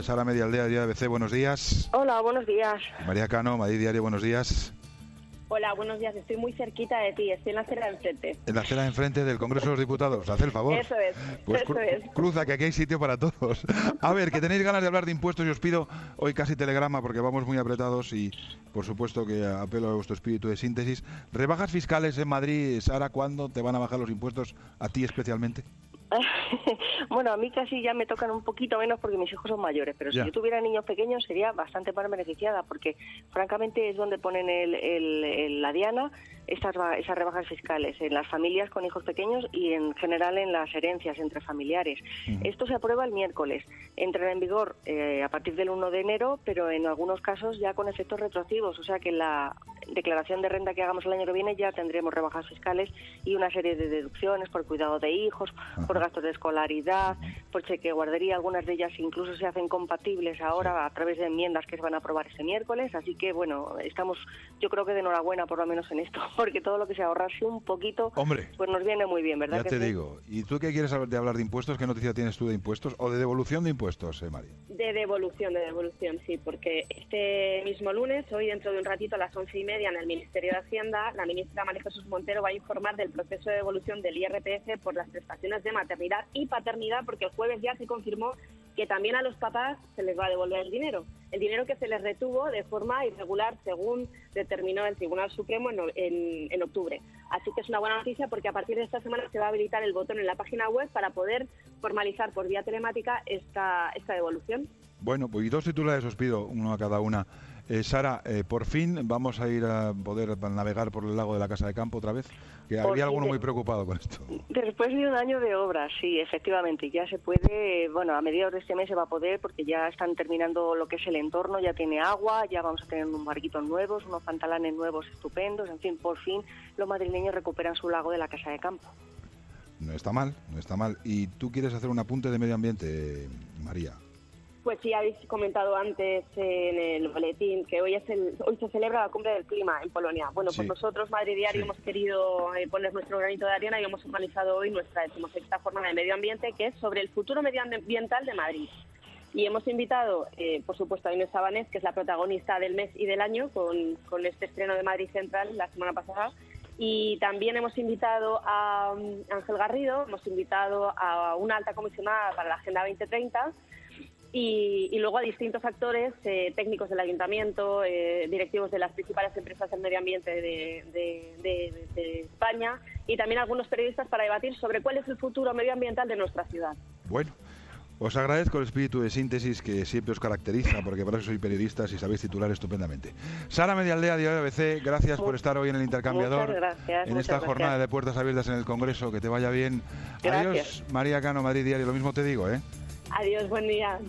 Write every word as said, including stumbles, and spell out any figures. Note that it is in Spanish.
Sara Medialdea, Diario A B C, buenos días. Hola, buenos días. María Cano, Madrid Diario, buenos días. Hola, buenos días. Estoy muy cerquita de ti, estoy en la acera de enfrente. En la acera de enfrente del Congreso de los Diputados, haz el favor. Eso es, pues eso cru es. Cruza, que aquí hay sitio para todos. A ver, que tenéis ganas de hablar de impuestos y os pido hoy casi telegrama porque vamos muy apretados y por supuesto que apelo a vuestro espíritu de síntesis. ¿Rebajas fiscales en Madrid, Sara? ¿Cuándo te van a bajar los impuestos a ti especialmente? Bueno, a mí casi ya me tocan un poquito menos porque mis hijos son mayores, pero ya. Si yo tuviera niños pequeños sería bastante más beneficiada porque francamente es donde ponen el, el, el, la diana estas, esas rebajas fiscales en las familias con hijos pequeños y en general en las herencias entre familiares. Uh-huh. Esto se aprueba el miércoles, entrará en vigor eh, a partir del uno de enero, pero en algunos casos ya con efectos retroactivos, o sea que en la declaración de renta que hagamos el año que viene ya tendremos rebajas fiscales y una serie de deducciones por cuidado de hijos, uh-huh. por gastos de escolaridad, por cheque guardería, algunas de ellas incluso se hacen compatibles ahora sí. a través de enmiendas que se van a aprobar este miércoles, así que bueno, estamos yo creo que de enhorabuena por lo menos en esto, porque todo lo que sea ahorrarse un poquito, Hombre, pues nos viene muy bien, ¿verdad? Ya que te sí? digo, ¿y tú qué quieres hablar de hablar de impuestos? ¿Qué noticia tienes tú de impuestos o de devolución de impuestos, eh, María? De devolución, de devolución, sí, porque este mismo lunes, hoy dentro de un ratito a las once y media en el Ministerio de Hacienda, la ministra María Jesús Montero va a informar del proceso de devolución del I R P F por las prestaciones de maternidad y paternidad, porque el jueves ya se confirmó que también a los papás se les va a devolver el dinero, el dinero que se les retuvo de forma irregular según determinó el Tribunal Supremo en, en, en octubre. Así que es una buena noticia porque a partir de esta semana se va a habilitar el botón en la página web para poder formalizar por vía telemática esta, esta devolución. Bueno, pues y dos titulares os pido, uno a cada una. Eh, Sara, eh, por fin vamos a ir a poder navegar por el lago de la Casa de Campo otra vez, que por había alguno de, muy preocupado con esto. Después de un año de obras, sí, efectivamente, ya se puede, bueno, a mediados de este mes se va a poder porque ya están terminando lo que es el entorno, ya tiene agua, ya vamos a tener unos barquitos nuevos, unos pantalanes nuevos estupendos, en fin, por fin los madrileños recuperan su lago de la Casa de Campo. No está mal, no está mal. ¿Y tú quieres hacer un apunte de medio ambiente, María? Pues sí, habéis comentado antes en el boletín que hoy es el, hoy se celebra la Cumbre del Clima en Polonia. Bueno, pues sí. nosotros, Madrid Diario, sí. hemos querido eh, poner nuestro granito de arena y hemos organizado hoy nuestra decimosexta jornada de medio ambiente, que es sobre el futuro medioambiental de Madrid. Y hemos invitado, eh, por supuesto, a Inés Sabanés, que es la protagonista del mes y del año, con, con este estreno de Madrid Central la semana pasada. Y también hemos invitado a um, Ángel Garrido, hemos invitado a una alta comisionada para la Agenda veinte treinta, Y, y luego a distintos actores, eh, técnicos del ayuntamiento, eh, directivos de las principales empresas del medio ambiente de, de, de, de España y también algunos periodistas para debatir sobre cuál es el futuro medioambiental de nuestra ciudad. Bueno, os agradezco el espíritu de síntesis que siempre os caracteriza, porque para eso soy periodistas y sabéis titular estupendamente. Sara Medialdea, Diario A B C, gracias por estar hoy en el intercambiador. Muchas gracias. En esta muchas jornada gracias. de puertas abiertas en el Congreso, que te vaya bien. Gracias. Adiós, María Cano, Madrid Diario, lo mismo te digo, ¿eh? Adiós, buen día.